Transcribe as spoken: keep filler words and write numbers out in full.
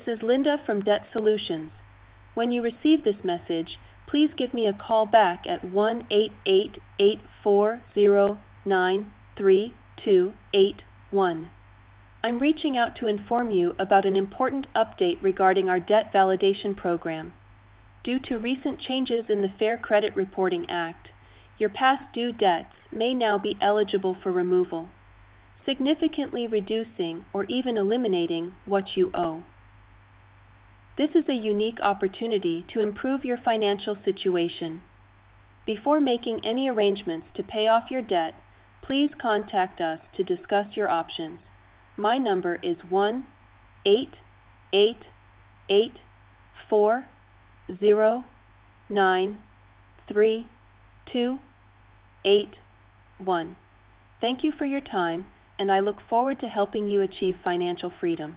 This is Linda from Debt Solutions. When you receive this message, please give me a call back at one eight eight, eight four zero, nine three two eight one. I'm reaching out to inform you about an important update regarding our debt validation program. Due to recent changes in the Fair Credit Reporting Act, your past due debts may now be eligible for removal, significantly reducing or even eliminating what you owe. This is a unique opportunity to improve your financial situation. Before making any arrangements to pay off your debt, please contact us to discuss your options. My number is one eight eight eight, four zero, nine three two eight one. Thank you for your time, and I look forward to helping you achieve financial freedom.